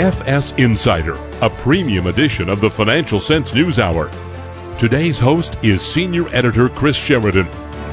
FS Insider, a premium edition of the Financial Sense News Hour. Today's host is Senior Editor Chris Sheridan.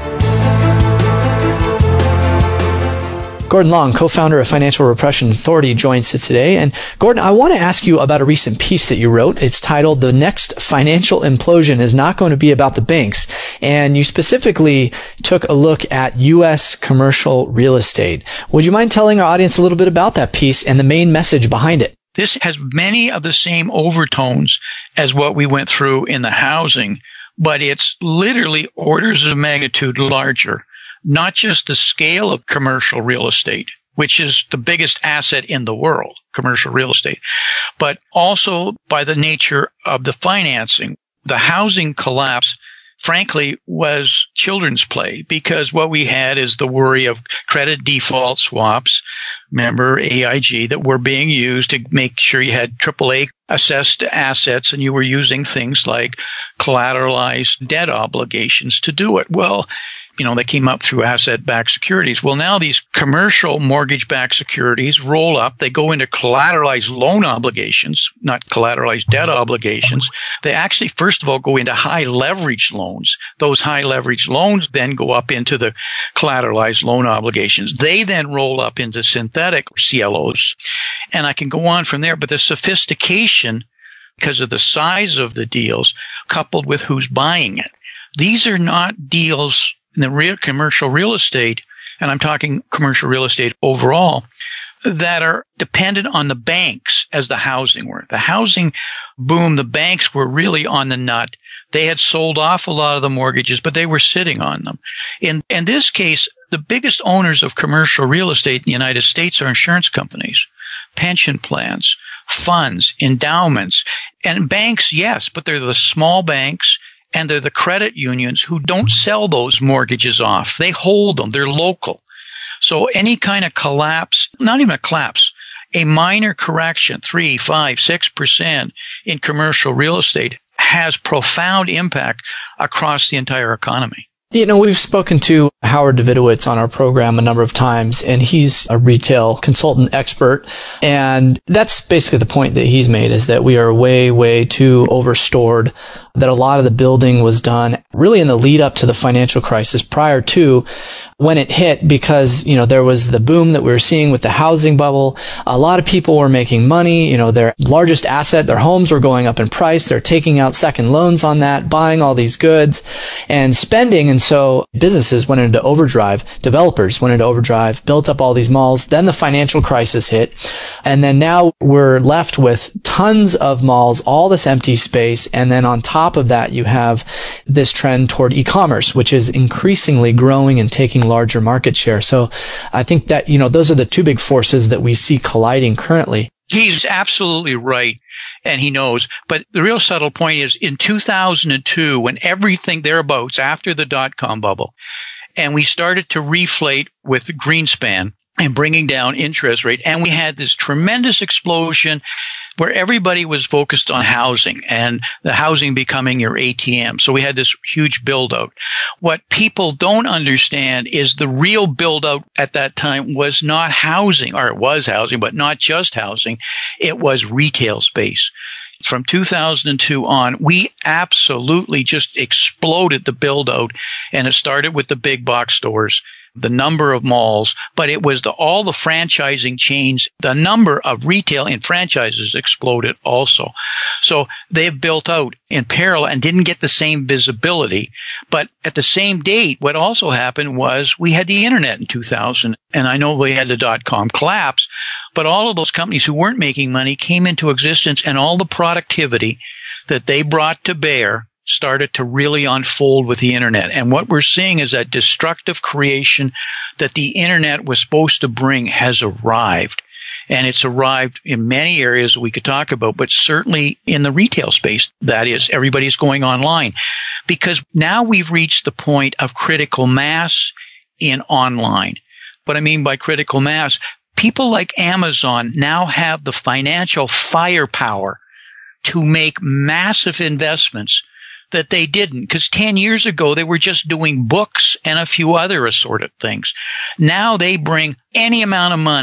Gordon Long, co-founder of Financial Repression Authority, joins us today. And Gordon, I want to ask you about a recent piece that you wrote. It's titled, "The Next Financial Implosion is Not Going to Be About the Banks." And you specifically took a look at U.S. commercial real estate. Would you mind telling our audience a little bit about that piece and the main message behind it? This has many of the same overtones as what we went through in the housing, but it's literally orders of magnitude larger. Not just the scale of commercial real estate, which is the biggest asset in the world, commercial real estate, but also by the nature of the financing. The housing collapse, frankly, was children's play because what we had is the worry of credit default swaps, remember AIG, that were being used to make sure you had AAA assessed assets and you were using things like collateralized debt obligations to do it. Well, they came up through asset-backed securities. Well, now these commercial mortgage-backed securities roll up. They go into collateralized loan obligations, not collateralized debt obligations. They actually, first of all, go into high-leverage loans. Those high-leverage loans then go up into the collateralized loan obligations. They then roll up into synthetic CLOs. And I can go on from there, but the sophistication, because of the size of the deals, coupled with who's buying it. These are not deals in the real commercial real estate, and I'm talking commercial real estate overall, that are dependent on the banks as the housing were. The housing boom, the banks were really on the nut. They had sold off a lot of the mortgages, but they were sitting on them. In this case, the biggest owners of commercial real estate in the United States are insurance companies, pension plans, funds, endowments, and banks, yes, but they're the small banks. And they're the credit unions who don't sell those mortgages off. They hold them. They're local. So any kind of collapse, not even a collapse, a minor correction, 3, 5, 6% in commercial real estate has profound impact across the entire economy. We've spoken to Howard Davidowitz on our program a number of times, and he's a retail consultant expert. And that's basically the point that he's made, is that we are way, way too overstored, that a lot of the building was done really in the lead up to the financial crisis prior to when it hit, because, there was the boom that we were seeing with the housing bubble. A lot of people were making money. Their largest asset, their homes were going up in price. They're taking out second loans on that, buying all these goods and spending. And so businesses went into overdrive. Developers went into overdrive, built up all these malls. Then the financial crisis hit. And then now we're left with tons of malls, all this empty space. And then on top of that, you have this trend toward e-commerce, which is increasingly growing and taking larger market share. So I think that, those are the two big forces that we see colliding currently. He's absolutely right, and he knows. But the real subtle point is in 2002, when everything thereabouts after the dot-com bubble, and we started to reflate with Greenspan and bringing down interest rate, and we had this tremendous explosion where everybody was focused on housing and the housing becoming your ATM. So we had this huge build out. What people don't understand is the real build out at that time was not housing, or it was housing, but not just housing. It was retail space. From 2002 on, we absolutely just exploded the build out, and it started with the big box stores, the number of malls, but it was all the franchising chains. The number of retail and franchises exploded also. So they've built out in parallel and didn't get the same visibility. But at the same date, what also happened was we had the internet in 2000, and I know we had the dot-com collapse, but all of those companies who weren't making money came into existence, and all the productivity that they brought to bear started to really unfold with the internet. And what we're seeing is that destructive creation that the internet was supposed to bring has arrived. And it's arrived in many areas we could talk about, but certainly in the retail space, that is, everybody's going online. Because now we've reached the point of critical mass in online. What I mean by critical mass, people like Amazon now have the financial firepower to make massive investments that they didn't, because 10 years ago they were just doing books and a few other assorted things. Now they bring any amount of money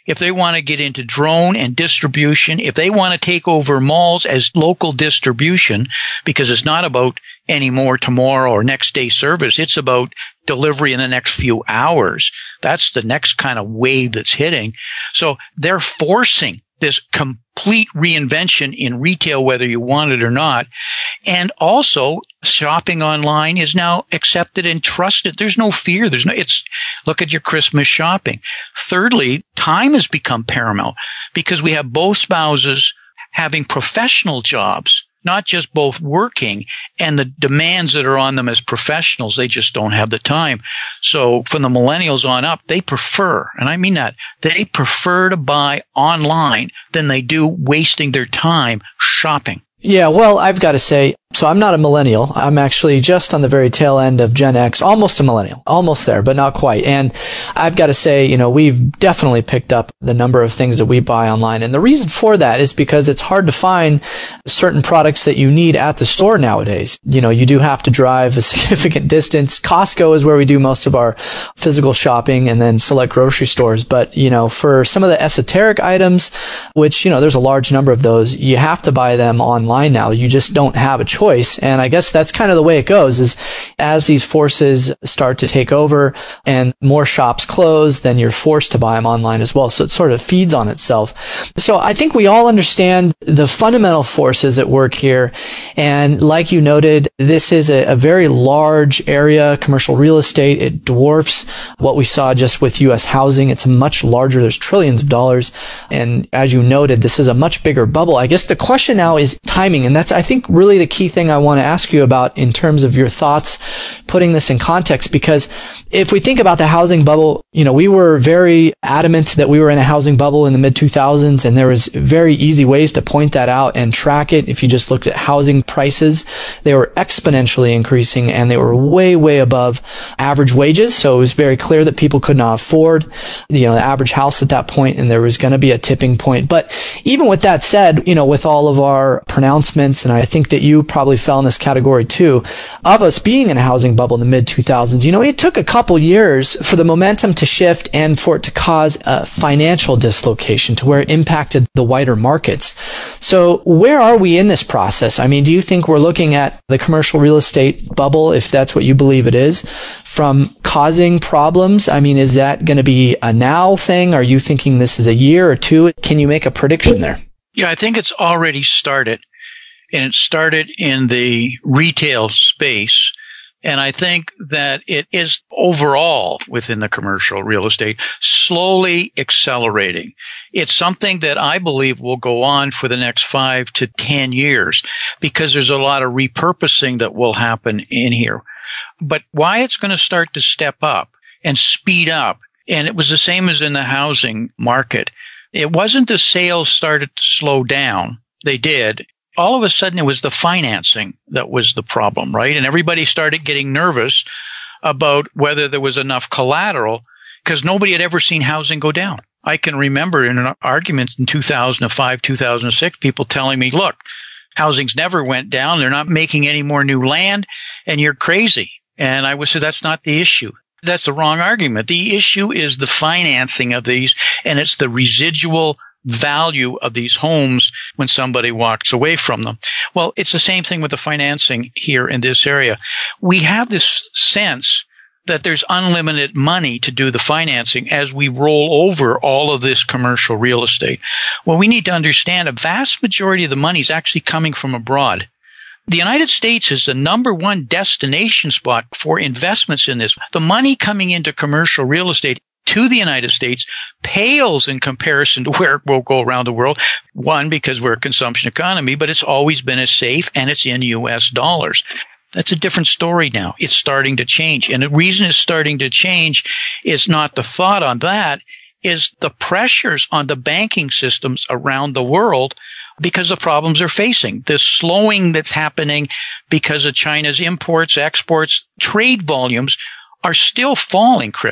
if they want to get into drone and distribution, if they want to take over malls as local distribution, because it's not about anymore tomorrow or next day service, it's about delivery in the next few hours. That's the next kind of wave that's hitting. So they're forcing this complete reinvention in retail, whether you want it or not. And also, shopping online is now accepted and trusted. There's no fear. Look at your Christmas shopping. Thirdly, time has become paramount because we have both spouses having professional jobs, not just both working, and the demands that are on them as professionals, they just don't have the time. So from the millennials on up, they prefer, and I mean that, they prefer to buy online than they do wasting their time shopping. Yeah, well, I've got to say, so I'm not a millennial. I'm actually just on the very tail end of Gen X, almost a millennial, almost there, but not quite. And I've got to say, we've definitely picked up the number of things that we buy online. And the reason for that is because it's hard to find certain products that you need at the store nowadays. You do have to drive a significant distance. Costco is where we do most of our physical shopping, and then select grocery stores. But, for some of the esoteric items, which, there's a large number of those, you have to buy them online now. You just don't have a choice. And I guess that's kind of the way it goes, is as these forces start to take over and more shops close, then you're forced to buy them online as well. So it sort of feeds on itself. So I think we all understand the fundamental forces at work here. And like you noted, this is a very large area, commercial real estate. It dwarfs what we saw just with U.S. housing. It's much larger. There's trillions of dollars. And as you noted, this is a much bigger bubble. I guess the question now is timing. And that's, I think, really the key thing I want to ask you about in terms of your thoughts, putting this in context, because if we think about the housing bubble, we were very adamant that we were in a housing bubble in the mid 2000s, and there was very easy ways to point that out and track it. If you just looked at housing prices, they were exponentially increasing, and they were way, way above average wages. So it was very clear that people could not afford, the average house at that point, and there was going to be a tipping point. But even with that said, with all of our pronouncements, and I think that you probably fell in this category too, of us being in a housing bubble in the mid 2000s, it took a couple years for the momentum to shift and for it to cause a financial dislocation to where it impacted the wider markets. So where are we in this process? I mean, do you think we're looking at the commercial real estate bubble, if that's what you believe it is, from causing problems? I mean, is that going to be a now thing? Are you thinking this is a year or two? Can you make a prediction there? Yeah, I think it's already started. And it started in the retail space. And I think that it is overall within the commercial real estate slowly accelerating. It's something that I believe will go on for the next 5 to 10 years because there's a lot of repurposing that will happen in here. But why it's going to start to step up and speed up, and it was the same as in the housing market. It wasn't the sales started to slow down. They did. All of a sudden, it was the financing that was the problem, right? And everybody started getting nervous about whether there was enough collateral because nobody had ever seen housing go down. I can remember in an argument in 2005, 2006, people telling me, look, housing's never went down. They're not making any more new land, and you're crazy. And I would say that's not the issue. That's the wrong argument. The issue is the financing of these, and it's the residual value of these homes when somebody walks away from them. Well, it's the same thing with the financing here in this area. We have this sense that there's unlimited money to do the financing as we roll over all of this commercial real estate. Well, we need to understand a vast majority of the money is actually coming from abroad. The United States is the number one destination spot for investments in this. The money coming into commercial real estate to the United States pales in comparison to where it will go around the world. One, because we're a consumption economy, but it's always been as safe and it's in U.S. dollars. That's a different story now. It's starting to change. And the reason it's starting to change is not the thought on that, is the pressures on the banking systems around the world because of problems they're facing. The slowing that's happening because of China's imports, exports, trade volumes are still falling, Chris.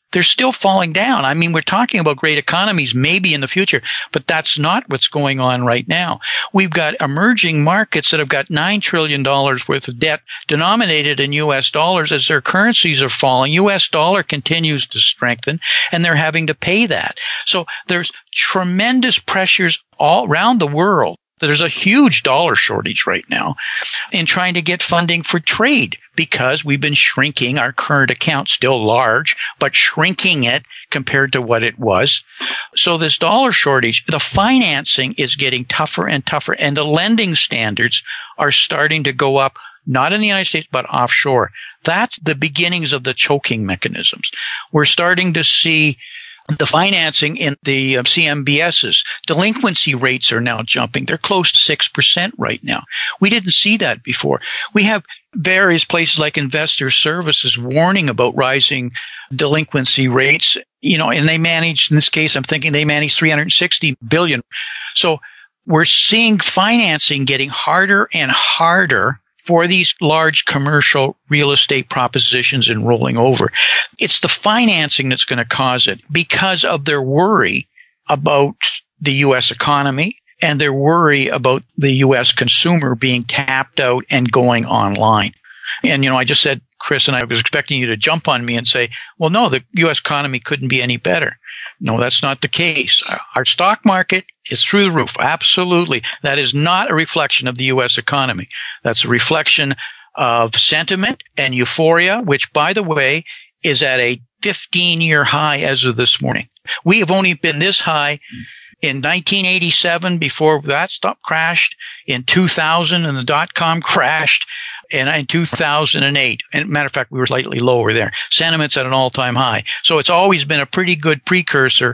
they're still falling down. I mean, we're talking about great economies maybe in the future, but that's not what's going on right now. We've got emerging markets that have got $9 trillion worth of debt denominated in U.S. dollars. As their currencies are falling, U.S. dollar continues to strengthen, and they're having to pay that. So there's tremendous pressures all around the world. There's a huge dollar shortage right now in trying to get funding for trade because we've been shrinking our current account, still large, but shrinking it compared to what it was. So this dollar shortage, the financing is getting tougher and tougher, and the lending standards are starting to go up, not in the United States, but offshore. That's the beginnings of the choking mechanisms. We're starting to see the financing in the CMBSs. Delinquency rates are now jumping. They're close to 6% right now. We didn't see that before. We have various places like Investor Services warning about rising delinquency rates, and they manage, in this case, I'm thinking they manage $360 billion. So we're seeing financing getting harder and harder for these large commercial real estate propositions and rolling over. It's the financing that's going to cause it because of their worry about the U.S. economy and their worry about the U.S. consumer being tapped out and going online. And, I just said, Chris, and I was expecting you to jump on me and say, well, no, the U.S. economy couldn't be any better. No, that's not the case. Our stock market is through the roof. Absolutely. That is not a reflection of the U.S. economy. That's a reflection of sentiment and euphoria, which, by the way, is at a 15-year high as of this morning. We have only been this high in 1987 before that stock crashed, in 2000 and the dot-com crashed, and in 2008. And matter of fact, we were slightly lower there. Sentiment's at an all-time high. So it's always been a pretty good precursor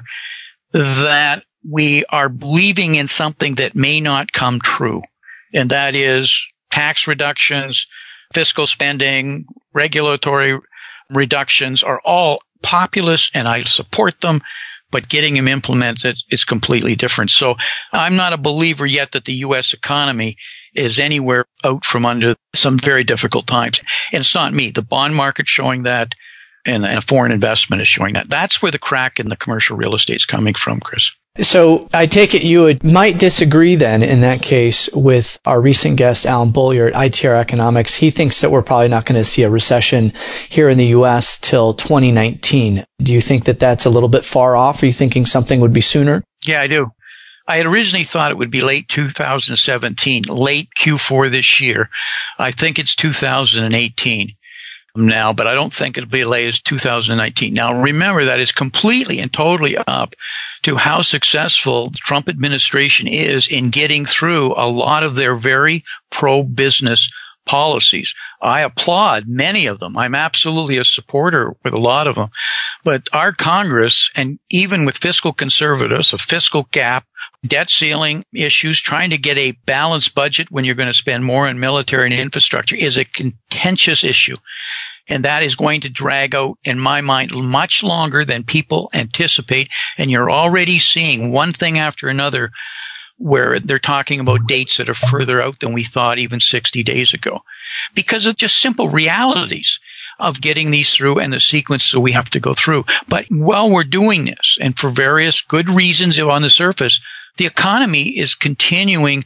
that we are believing in something that may not come true. And that is tax reductions, fiscal spending, regulatory reductions are all populist, and I support them. But getting them implemented is completely different. So I'm not a believer yet that the U.S. economy is anywhere out from under some very difficult times. And it's not me. The bond market's showing that, and foreign investment is showing that. That's where the crack in the commercial real estate is coming from, Chris. So I take it you might disagree then in that case with our recent guest, Alan Beaulieu at ITR Economics. He thinks that we're probably not going to see a recession here in the U.S. till 2019. Do you think that that's a little bit far off? Are you thinking something would be sooner? Yeah, I do. I had originally thought it would be late 2017, late Q4 this year. I think it's 2018 now, but I don't think it'll be as late as 2019. Now, remember, that is completely and totally up to how successful the Trump administration is in getting through a lot of their very pro-business policies. I applaud many of them. I'm absolutely a supporter with a lot of them. But our Congress, and even with fiscal conservatives, a fiscal gap, debt ceiling issues, trying to get a balanced budget when you're going to spend more on military and infrastructure is a contentious issue. And that is going to drag out, in my mind, much longer than people anticipate. And you're already seeing one thing after another where they're talking about dates that are further out than we thought even 60 days ago, because of just simple realities of getting these through and the sequence that we have to go through. But while we're doing this, and for various good reasons on the surface, the economy is continuing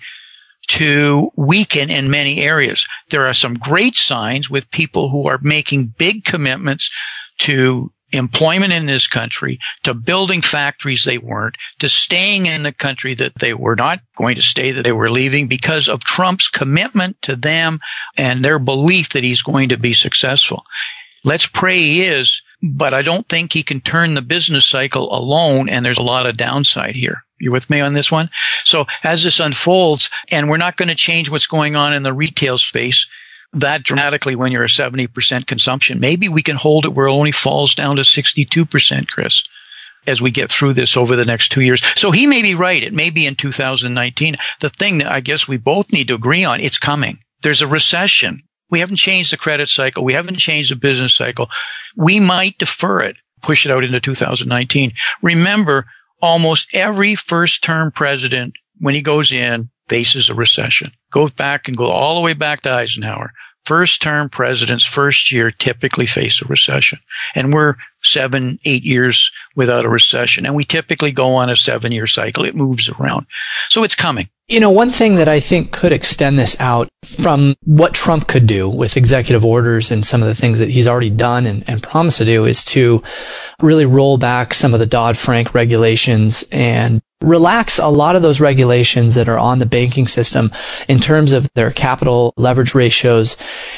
to weaken in many areas. There are some great signs with people who are making big commitments to employment in this country, to building factories they weren't, to staying in the country that they were not going to stay, that they were leaving because of Trump's commitment to them and their belief that he's going to be successful. Let's pray he is, but I don't think he can turn the business cycle alone, and there's a lot of downside here. You with me on this one? So as this unfolds, and we're not going to change what's going on in the retail space that dramatically when you're a 70% consumption, maybe we can hold it where it only falls down to 62%, Chris, as we get through this over the next 2 years. So he may be right. It may be in 2019. The thing that I guess we both need to agree on, it's coming. There's a recession. We haven't changed the credit cycle. We haven't changed the business cycle. We might defer it, push it out into 2019. Remember, almost every first-term president, when he goes in, faces a recession. Goes back and go all the way back to Eisenhower. first-term presidents first year typically face a recession. And we're 7-8 years without a recession. And we typically go on a 7-year cycle. It moves around. So it's coming. You know, one thing that I think could extend this out from what Trump could do with executive orders and some of the things that he's already done and promised to do is to really roll back some of the Dodd-Frank regulations and relax a lot of those regulations that are on the banking system in terms of their capital leverage ratios.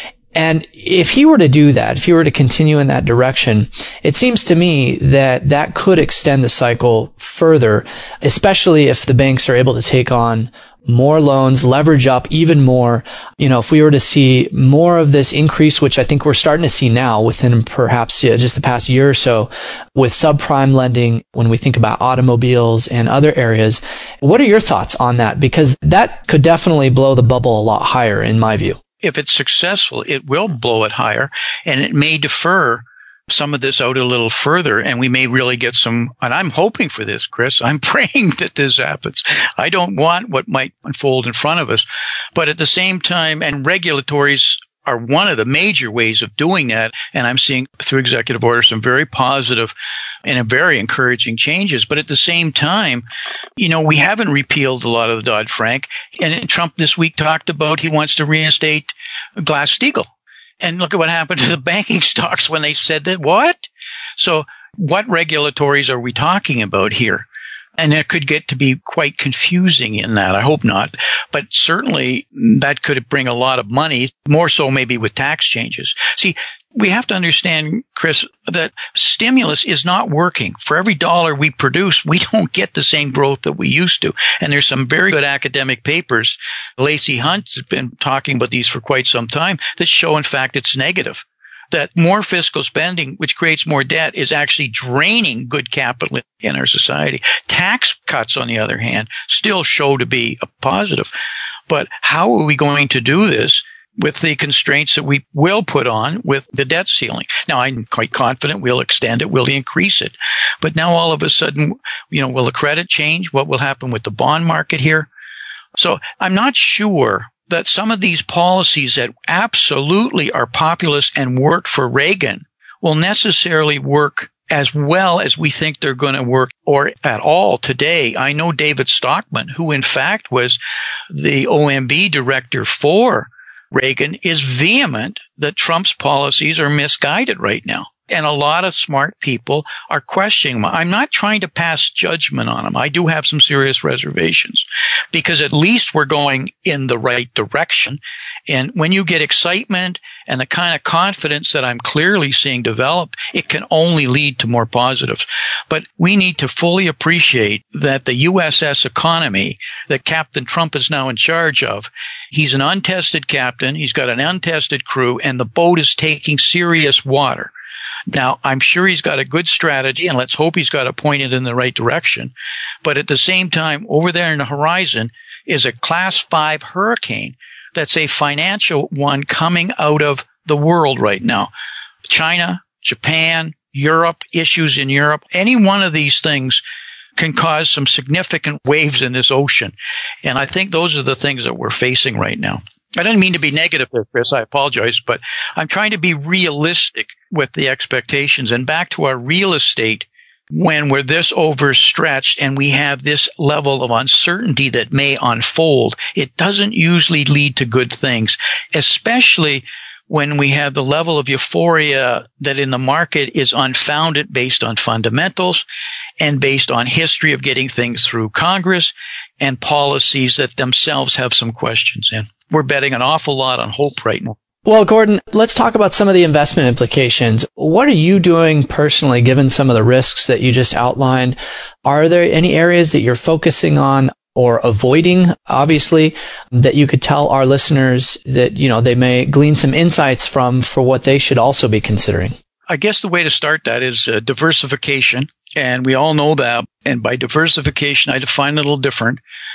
And if he were to do that, if he were to continue in that direction, it seems to me that that could extend the cycle further, especially if the banks are able to take on more loans, leverage up even more. You know, if we were to see more of this increase, which I think we're starting to see now within perhaps just the past year or so with subprime lending, when we think about automobiles and other areas, what are your thoughts on that? Because that could definitely blow the bubble a lot higher in my view. If it's successful, it will blow it higher, and it may defer some of this out a little further, and we may really get some, and I'm hoping for this, Chris. I'm praying that this happens. I don't want what might unfold in front of us. But at the same time, and regulatories are one of the major ways of doing that, and I'm seeing through executive order some very positive and very encouraging changes. But at the same time, you know, we haven't repealed a lot of the Dodd-Frank, and Trump this week talked about he wants to reinstate Glass-Steagall. And look at what happened to the banking stocks when they said that. What? So what regulatories are we talking about here? And it could get to be quite confusing in that. I hope not. But certainly that could bring a lot of money, more so maybe with tax changes. See, we have to understand, Chris, that stimulus is not working. For every dollar we produce, we don't get the same growth that we used to. And there's some very good academic papers. Lacey Hunt has been talking about these for quite some time that show, in fact, it's negative. That more fiscal spending, which creates more debt, is actually draining good capital in our society. Tax cuts, on the other hand, still show to be a positive. But how are we going to do this with the constraints that we will put on with the debt ceiling? Now, I'm quite confident we'll extend it, we'll increase it. But now all of a sudden, you know, will the credit change? What will happen with the bond market here? So I'm not sure that some of these policies that absolutely are populist and worked for Reagan will necessarily work as well as we think they're going to work or at all today. I know David Stockman, who in fact was the OMB director for Reagan, is vehement that Trump's policies are misguided right now. And a lot of smart people are questioning them. I'm not trying to pass judgment on them. I do have some serious reservations because at least we're going in the right direction. And when you get excitement and the kind of confidence that I'm clearly seeing develop, it can only lead to more positives. But we need to fully appreciate that the USS economy that Captain Trump is now in charge of, he's an untested captain, he's got an untested crew, and the boat is taking serious water. Now, I'm sure he's got a good strategy, and let's hope he's got it pointed in the right direction. But at the same time, over there in the horizon is a Class 5 hurricane that's a financial one coming out of the world right now. China, Japan, Europe, issues in Europe, any one of these things can cause some significant waves in this ocean. And I think those are the things that we're facing right now. I didn't mean to be negative there, Chris. I apologize, but I'm trying to be realistic with the expectations. And back to our real estate, when we're this overstretched and we have this level of uncertainty that may unfold, it doesn't usually lead to good things, especially when we have the level of euphoria that in the market is unfounded based on fundamentals and based on history of getting things through Congress and policies that themselves have some questions in. We're betting an awful lot on hope right now. Well, Gordon, let's talk about some of the investment implications. What are you doing personally, given some of the risks that you just outlined? Are there any areas that you're focusing on or avoiding, obviously, that you could tell our listeners that, you know, they may glean some insights from for what they should also be considering? I guess the way to start that is diversification. And we all know that. And by diversification, I define it a little different.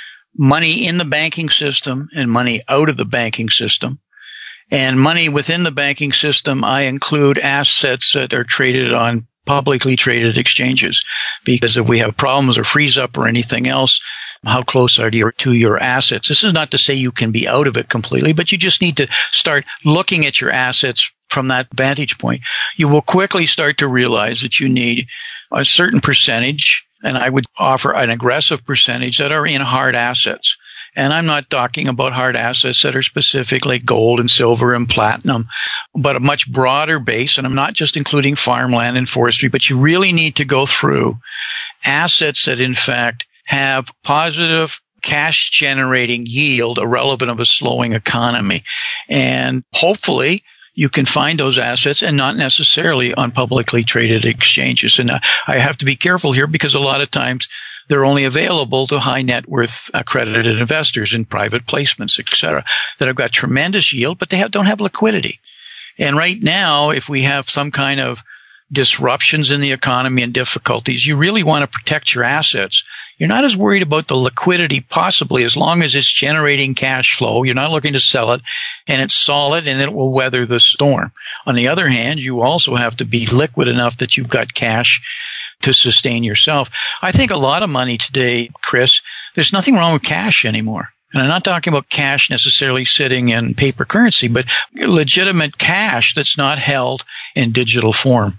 Money in the banking system and money out of the banking system. And money within the banking system, I include assets that are traded on publicly traded exchanges. Because if we have problems or freeze up or anything else, how close are you to your assets. This is not to say you can be out of it completely, but you just need to start looking at your assets from that vantage point. You will quickly start to realize that you need a certain percentage, and I would offer an aggressive percentage, that are in hard assets. And I'm not talking about hard assets that are specifically gold and silver and platinum, but a much broader base. And I'm not just including farmland and forestry, but you really need to go through assets that, in fact, have positive cash generating yield irrelevant of a slowing economy. And hopefully you can find those assets, and not necessarily on publicly traded exchanges. And I have to be careful here, because a lot of times they're only available to high net worth accredited investors in private placements, et cetera, that have got tremendous yield, but they don't have liquidity. And right now, if we have some kind of disruptions in the economy and difficulties, you really want to protect your assets. You're not as worried about the liquidity, possibly, as long as it's generating cash flow. You're not looking to sell it, and it's solid, and it will weather the storm. On the other hand, you also have to be liquid enough that you've got cash to sustain yourself. I think a lot of money today, Chris, there's nothing wrong with cash anymore. And I'm not talking about cash necessarily sitting in paper currency, but legitimate cash that's not held in digital form.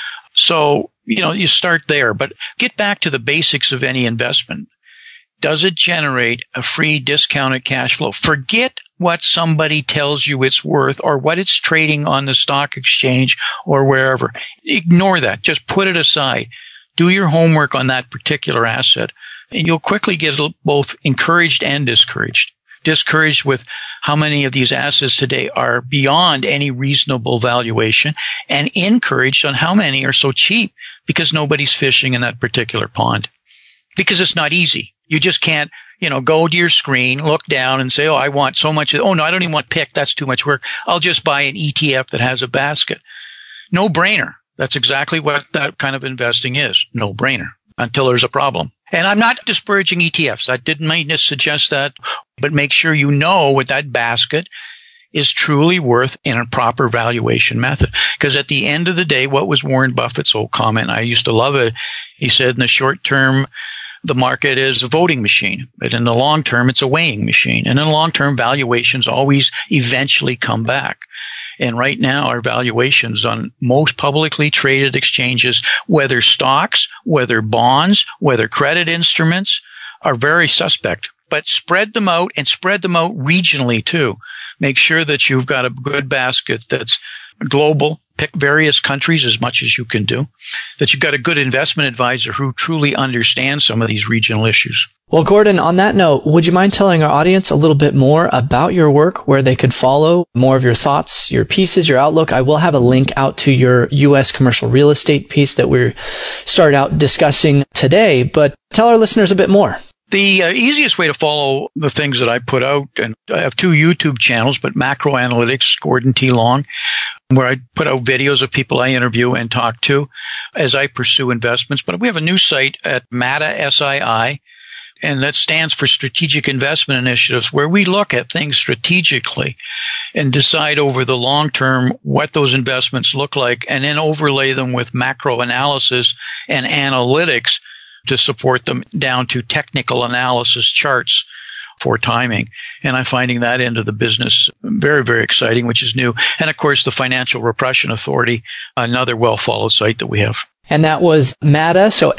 So, you start there, but get back to the basics of any investment. Does it generate a free discounted cash flow? Forget what somebody tells you it's worth or what it's trading on the stock exchange or wherever. Ignore that. Just put it aside. Do your homework on that particular asset, and you'll quickly get both encouraged and discouraged. Discouraged with how many of these assets today are beyond any reasonable valuation, and encouraged on how many are so cheap because nobody's fishing in that particular pond. Because it's not easy. You just can't, go to your screen, look down and say, oh, I want so much. Oh, no, I don't even want pick. That's too much work. I'll just buy an ETF that has a basket. No brainer. That's exactly what that kind of investing is. No brainer until there's a problem. And I'm not disparaging ETFs. I didn't mean to suggest that, but make sure you know what that basket is truly worth in a proper valuation method. Because at the end of the day, what was Warren Buffett's old comment? I used to love it. He said, in the short term, the market is a voting machine, but in the long term, it's a weighing machine. And in the long term, valuations always eventually come back. And right now, our valuations on most publicly traded exchanges, whether stocks, whether bonds, whether credit instruments, are very suspect. But spread them out, and spread them out regionally too. Make sure that you've got a good basket that's global. Pick various countries as much as you can do. That you've got a good investment advisor who truly understands some of these regional issues. Well, Gordon, on that note, would you mind telling our audience a little bit more about your work, where they could follow more of your thoughts, your pieces, your outlook? I will have a link out to your U.S. commercial real estate piece that we started out discussing today, but tell our listeners a bit more. The easiest way to follow the things that I put out, and I have 2 YouTube channels, but Macro Analytics, Gordon T. Long, where I put out videos of people I interview and talk to as I pursue investments. But we have a new site at MATA, SII, and that stands for Strategic Investment Initiatives, where we look at things strategically and decide over the long term what those investments look like, and then overlay them with macro analysis and analytics to support them down to technical analysis charts for timing. And I'm finding that end of the business very, very exciting, which is new. And of course, the Financial Repression Authority, another well-followed site that we have. And that was MATASII, so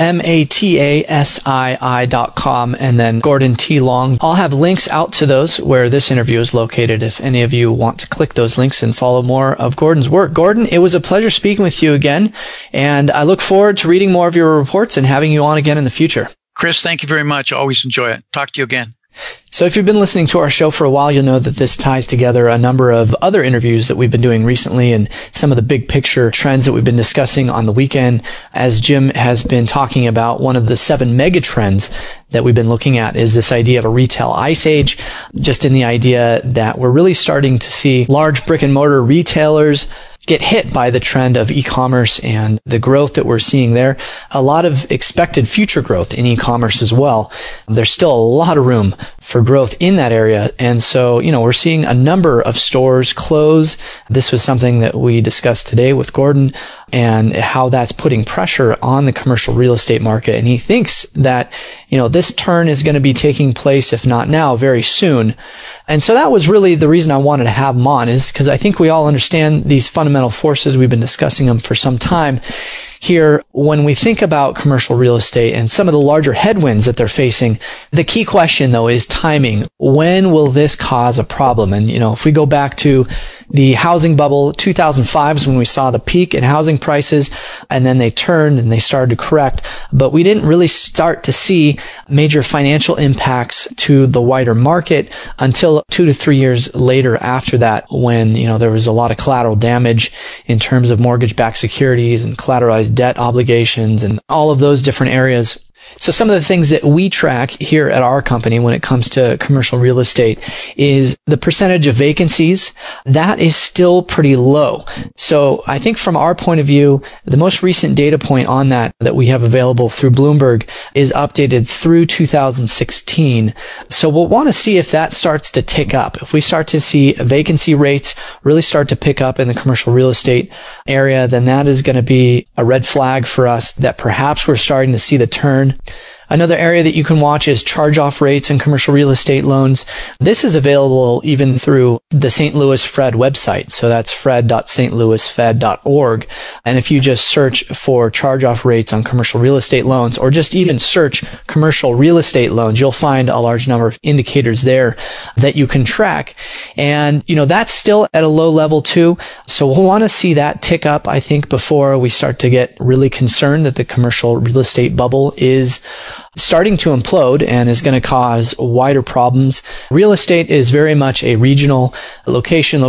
MATASII.com, and then Gordon T. Long. I'll have links out to those where this interview is located if any of you want to click those links and follow more of Gordon's work. Gordon, it was a pleasure speaking with you again, and I look forward to reading more of your reports and having you on again in the future. Chris, thank you very much. Always enjoy it. Talk to you again. So if you've been listening to our show for a while, you'll know that this ties together a number of other interviews that we've been doing recently and some of the big picture trends that we've been discussing on the weekend. As Jim has been talking about, one of the 7 mega trends that we've been looking at is this idea of a retail ice age, just in the idea that we're really starting to see large brick and mortar retailers get hit by the trend of e-commerce and the growth that we're seeing there. A lot of expected future growth in e-commerce as well. There's still a lot of room for growth in that area. And so, we're seeing a number of stores close. This was something that we discussed today with Gordon and how that's putting pressure on the commercial real estate market. And he thinks that, this turn is going to be taking place, if not now, very soon. And so that was really the reason I wanted to have him on, is because I think we all understand these fundamental forces. We've been discussing them for some time here. When we think about commercial real estate and some of the larger headwinds that they're facing, the key question though is timing. When will this cause a problem? And, if we go back to the housing bubble, 2005 is when we saw the peak in housing prices, and then they turned and they started to correct. But we didn't really start to see major financial impacts to the wider market until 2 to 3 years later after that, when, there was a lot of collateral damage in terms of mortgage-backed securities and collateralized debt obligations and all of those different areas. So some of the things that we track here at our company when it comes to commercial real estate is the percentage of vacancies. That is still pretty low. So I think from our point of view, the most recent data point on that we have available through Bloomberg is updated through 2016. So we'll want to see if that starts to tick up. If we start to see vacancy rates really start to pick up in the commercial real estate area, then that is going to be a red flag for us that perhaps we're starting to see the turn. Another area that you can watch is charge-off rates in commercial real estate loans. This is available even through the St. Louis Fed website. So that's fred.stlouisfed.org. And if you just search for charge-off rates on commercial real estate loans, or just even search commercial real estate loans, you'll find a large number of indicators there that you can track. And, that's still at a low level too. So we'll want to see that tick up, I think, before we start to get really concerned that the commercial real estate bubble is starting to implode and is going to cause wider problems. Real estate is very much a regional location,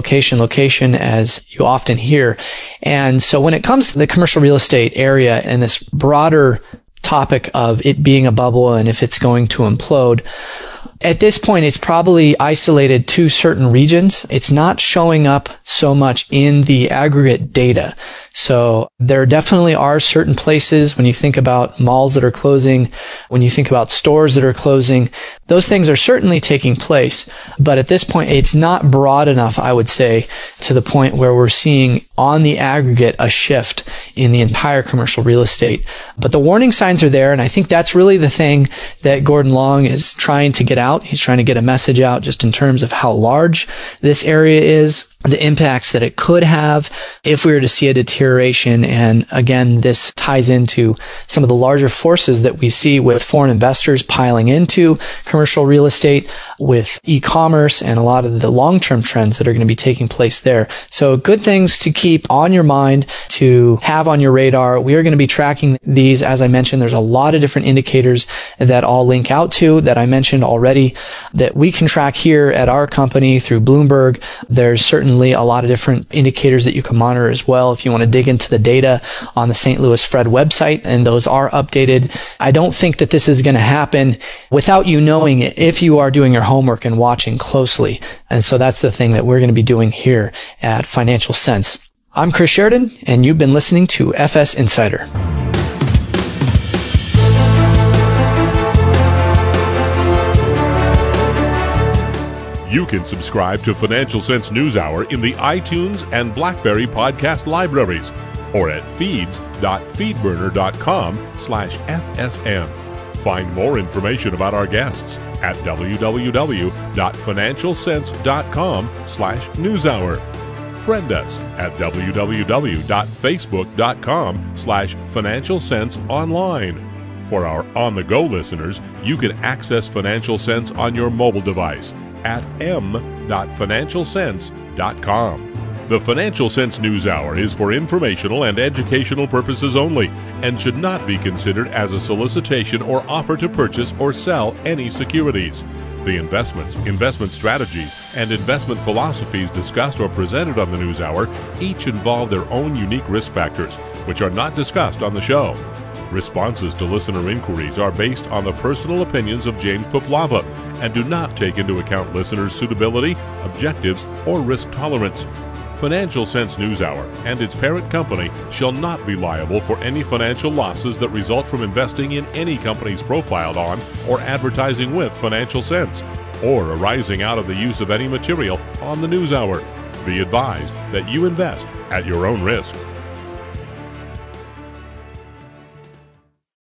as you often hear. And so when it comes to the commercial real estate area and this broader topic of it being a bubble and if it's going to implode, at this point, it's probably isolated to certain regions. It's not showing up so much in the aggregate data. So there definitely are certain places when you think about malls that are closing, when you think about stores that are closing, those things are certainly taking place. But at this point, it's not broad enough, I would say, to the point where we're seeing on the aggregate a shift in the entire commercial real estate. But the warning signs are there. And I think that's really the thing that Gordon Long is trying to get out. He's trying to get a message out just in terms of how large this area is, the impacts that it could have if we were to see a deterioration. And again, this ties into some of the larger forces that we see with foreign investors piling into commercial real estate, with e-commerce, and a lot of the long-term trends that are going to be taking place there. So good things to keep on your mind, to have on your radar. We are going to be tracking these. As I mentioned, there's a lot of different indicators that I'll link out to that I mentioned already that we can track here at our company through Bloomberg. There's certainly a lot of different indicators that you can monitor as well if you want to dig into the data on the St. Louis Fed website, and those are updated. I don't think that this is going to happen without you knowing it if you are doing your homework and watching closely. And so that's the thing that we're going to be doing here at Financial Sense. I'm Chris Sheridan, and you've been listening to FS Insider. You can subscribe to Financial Sense News Hour in the iTunes and BlackBerry podcast libraries or at feeds.feedburner.com/FSN. Find more information about our guests at www.financialsense.com/newshour. Friend us at www.facebook.com/financialsenseonline. For our on-the-go listeners, you can access Financial Sense on your mobile device at m.financialsense.com. The Financial Sense News Hour is for informational and educational purposes only and should not be considered as a solicitation or offer to purchase or sell any securities. The investments, investment strategies, and investment philosophies discussed or presented on the News Hour each involve their own unique risk factors, which are not discussed on the show. Responses to listener inquiries are based on the personal opinions of James Poplava and do not take into account listeners' suitability, objectives, or risk tolerance. Financial Sense NewsHour and its parent company shall not be liable for any financial losses that result from investing in any companies profiled on or advertising with Financial Sense, or arising out of the use of any material on the NewsHour. Be advised that you invest at your own risk.